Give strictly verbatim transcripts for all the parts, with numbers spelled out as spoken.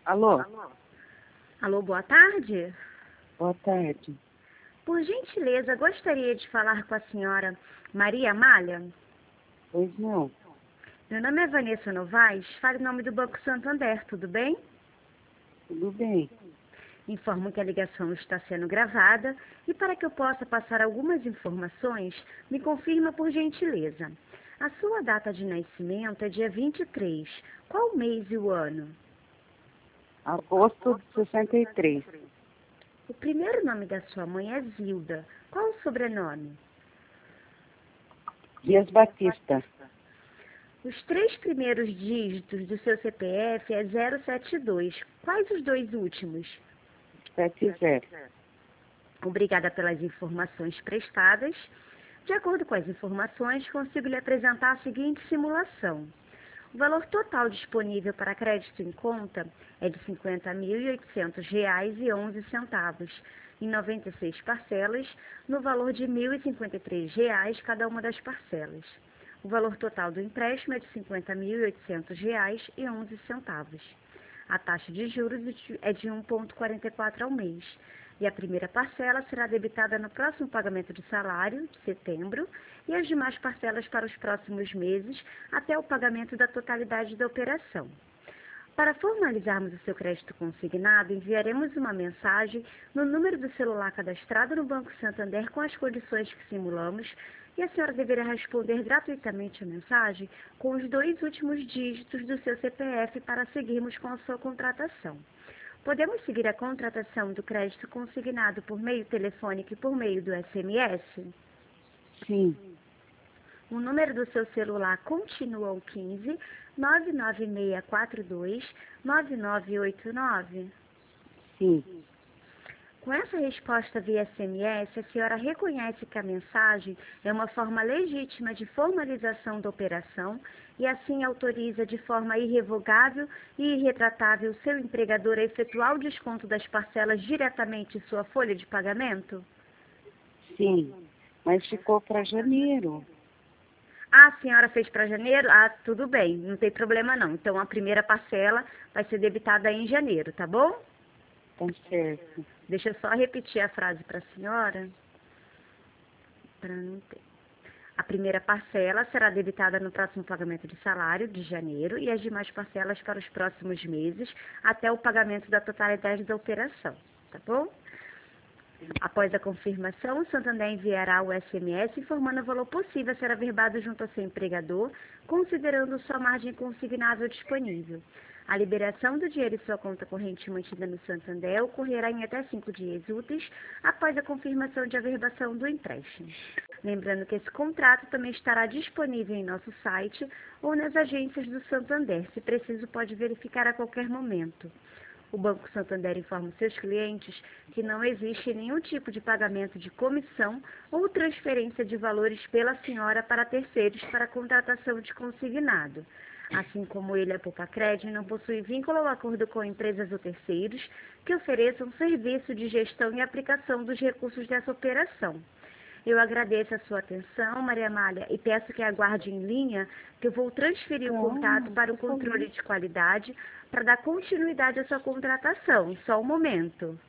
Alô? Alô, boa tarde. Boa tarde. Por gentileza, gostaria de falar com a senhora Maria Amália? Pois não. Meu nome é Vanessa Novaes, falo em nome do Banco Santander, tudo bem? Tudo bem. Informo que a ligação está sendo gravada e para que eu possa passar algumas informações, me confirma por gentileza. A sua data de nascimento é dia vinte e três. Qual o mês e o ano? Agosto de sessenta e três. O primeiro nome da sua mãe é Zilda. Qual o sobrenome? Dias Batista. Os três primeiros dígitos do seu C P F é zero sete dois. Quais os dois últimos? sete zero. Obrigada pelas informações prestadas. De acordo com as informações, consigo lhe apresentar a seguinte simulação. O valor total disponível para crédito em conta é de cinquenta mil e oitocentos reais e onze centavos, em noventa e seis parcelas, no valor de mil e cinquenta e três reais cada uma das parcelas. O valor total do empréstimo é de cinquenta mil e oitocentos reais e onze centavos. A taxa de juros é de um vírgula quarenta e quatro ao mês. E a primeira parcela será debitada no próximo pagamento de salário, de setembro, e as demais parcelas para os próximos meses, até o pagamento da totalidade da operação. Para formalizarmos o seu crédito consignado, enviaremos uma mensagem no número do celular cadastrado no Banco Santander com as condições que simulamos, e a senhora deverá responder gratuitamente a mensagem com os dois últimos dígitos do seu C P F para seguirmos com a sua contratação. Podemos seguir a contratação do crédito consignado por meio telefônico e por meio do S M S? Sim. O número do seu celular continua o quinze, nove nove seis quatro dois, nove nove oito nove? Sim. Com essa resposta via S M S, a senhora reconhece que a mensagem é uma forma legítima de formalização da operação e assim autoriza de forma irrevogável e irretratável seu empregador a efetuar o desconto das parcelas diretamente em sua folha de pagamento? Sim. Mas ficou para janeiro. Ah, a senhora fez para janeiro? Ah, tudo bem, não tem problema não. Então a primeira parcela vai ser debitada em janeiro, tá bom? Tá certo. Deixa eu só repetir a frase para a senhora. Para não ter. A primeira parcela será debitada no próximo pagamento de salário, de janeiro, e as demais parcelas para os próximos meses, até o pagamento da totalidade da operação, tá bom? Após a confirmação, o Santander enviará o S M S informando o valor possível a ser averbado junto ao seu empregador, considerando sua margem consignável disponível. A liberação do dinheiro em sua conta corrente mantida no Santander ocorrerá em até cinco dias úteis após a confirmação de averbação do empréstimo. Lembrando que esse contrato também estará disponível em nosso site ou nas agências do Santander. Se preciso, pode verificar a qualquer momento. O Banco Santander informa seus clientes que não existe nenhum tipo de pagamento de comissão ou transferência de valores pela senhora para terceiros para a contratação de consignado. Assim como ele, a Poupa-Crédito, não possui vínculo ou acordo com empresas ou terceiros que ofereçam serviço de gestão e aplicação dos recursos dessa operação. Eu agradeço a sua atenção, Maria Amália, e peço que aguarde em linha que eu vou transferir o contato para o controle de qualidade para dar continuidade à sua contratação. Só um momento.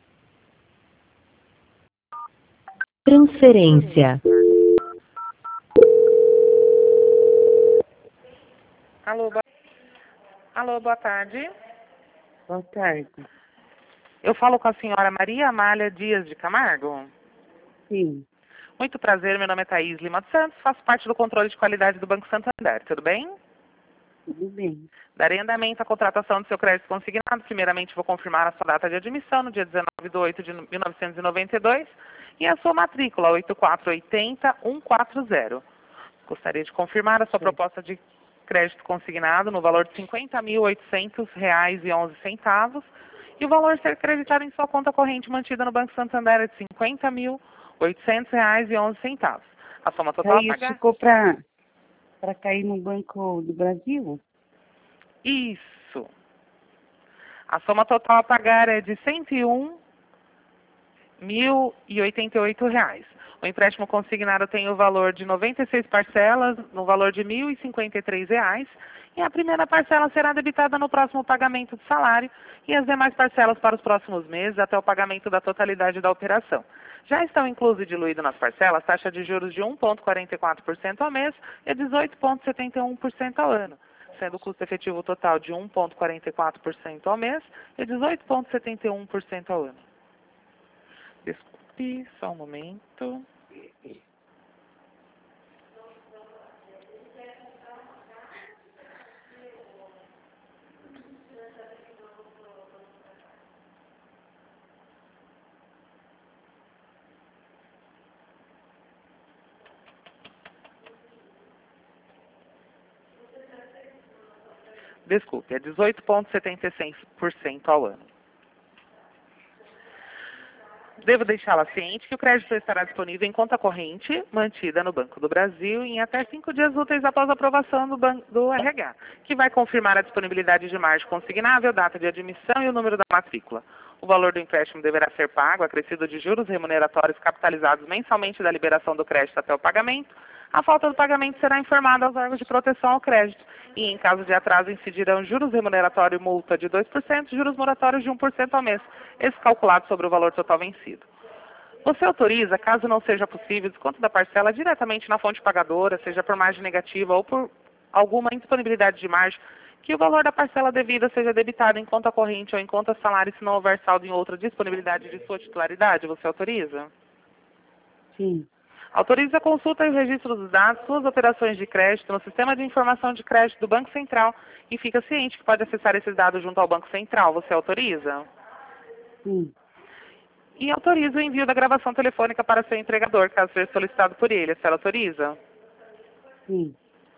Transferência. Alô, boa... Alô, boa tarde. Boa tarde. Eu falo com a senhora Maria Amália Dias de Camargo. Sim. Muito prazer, meu nome é Thaís Lima dos Santos, faço parte do controle de qualidade do Banco Santander, tudo bem? Tudo bem. Darei andamento à contratação do seu crédito consignado. Primeiramente, vou confirmar a sua data de admissão no dia dezenove de oito de mil novecentos e noventa e dois e a sua matrícula oito quatro oito zero um quatro zero. Gostaria de confirmar a sua Sim. proposta de crédito consignado no valor de cinquenta mil e oitocentos reais e onze centavos e o valor a ser creditado em sua conta corrente mantida no Banco Santander é de cinquenta mil e oitocentos reais e onze centavos. A soma total a Aí pagar... ficou para para cair no Banco do Brasil? Isso. A soma total a pagar é de cento e um mil e oitenta e oito reais. O empréstimo consignado tem o valor de noventa e seis parcelas, no valor de mil e cinquenta e três reais, e a primeira parcela será debitada no próximo pagamento do salário e as demais parcelas para os próximos meses até o pagamento da totalidade da operação. Já estão inclusos e diluídos nas parcelas taxa de juros de um vírgula quarenta e quatro por cento ao mês e dezoito vírgula setenta e um por cento ao ano, sendo o custo efetivo total de um vírgula quarenta e quatro por cento ao mês e dezoito vírgula setenta e um por cento ao ano. Desculpe, só um momento. Desculpe, é dezoito vírgula setenta e seis por cento ao ano. Devo deixá-la ciente que o crédito estará disponível em conta corrente mantida no Banco do Brasil em até cinco dias úteis após a aprovação do, ban do R H, que vai confirmar a disponibilidade de margem consignável, data de admissão e o número da matrícula. O valor do empréstimo deverá ser pago, acrescido de juros remuneratórios capitalizados mensalmente da liberação do crédito até o pagamento. A falta do pagamento será informada aos órgãos de proteção ao crédito e, em caso de atraso, incidirão juros remuneratório e multa de dois por cento e juros moratórios de um por cento ao mês, esse calculado sobre o valor total vencido. Você autoriza, caso não seja possível, desconto da parcela diretamente na fonte pagadora, seja por margem negativa ou por alguma indisponibilidade de margem, que o valor da parcela devida seja debitado em conta corrente ou em conta salário se não houver saldo em outra disponibilidade de sua titularidade? Você autoriza? Sim. Autoriza a consulta e o registro dos dados, suas operações de crédito no Sistema de Informação de Crédito do Banco Central e fica ciente que pode acessar esses dados junto ao Banco Central. Você autoriza? Sim. E autoriza o envio da gravação telefônica para seu entregador, caso seja solicitado por ele. Você autoriza? Sim.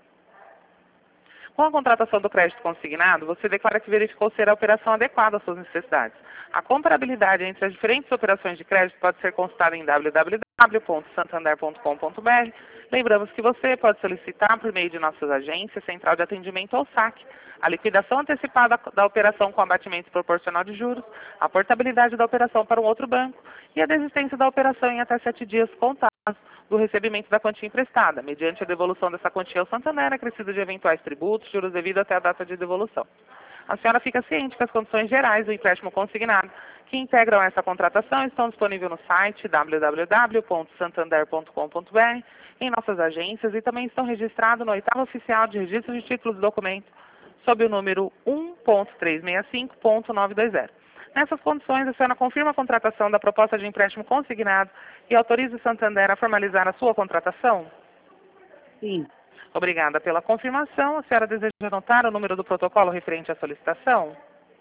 Com a contratação do crédito consignado, você declara que verificou ser a operação adequada às suas necessidades. A comparabilidade entre as diferentes operações de crédito pode ser consultada em w w w ponto santander ponto com ponto b r. Lembramos que você pode solicitar, por meio de nossas agências, Central de Atendimento ou S A C, a liquidação antecipada da operação com abatimento proporcional de juros, a portabilidade da operação para um outro banco e a desistência da operação em até sete dias contados do recebimento da quantia emprestada, mediante a devolução dessa quantia ao Santander, acrescido de eventuais tributos, juros devidos até a data de devolução. A senhora fica ciente que as condições gerais do empréstimo consignado que integram essa contratação estão disponíveis no site w w w ponto santander ponto com ponto b r, em nossas agências e também estão registrados no oitavo oficial de registro de títulos e documentos, sob o número um ponto trezentos e sessenta e cinco ponto novecentos e vinte. Nessas condições, a senhora confirma a contratação da proposta de empréstimo consignado e autoriza o Santander a formalizar a sua contratação? Sim. Obrigada pela confirmação. A senhora deseja anotar o número do protocolo referente à solicitação?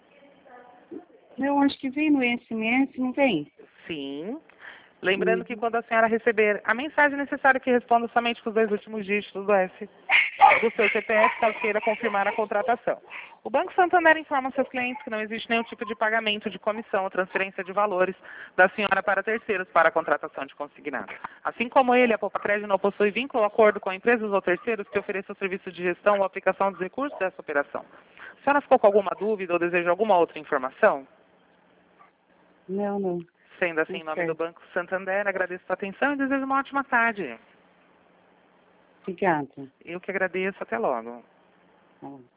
Eu acho que vem no S M S, não vem? Sim. Lembrando que quando a senhora receber a mensagem necessária que responda somente com os dois últimos dígitos do S do seu C P F, caso queira confirmar a contratação. O Banco Santander informa seus clientes que não existe nenhum tipo de pagamento de comissão ou transferência de valores da senhora para terceiros para a contratação de consignado. Assim como ele, a Poupa-Crédito não possui vínculo ou acordo com empresas ou terceiros que ofereçam serviço de gestão ou aplicação dos recursos dessa operação. A senhora ficou com alguma dúvida ou deseja alguma outra informação? Não, não. Sendo assim, em nome do Banco Santander, agradeço a sua atenção e desejo uma ótima tarde. Obrigada. Eu que agradeço. Até logo. Tá.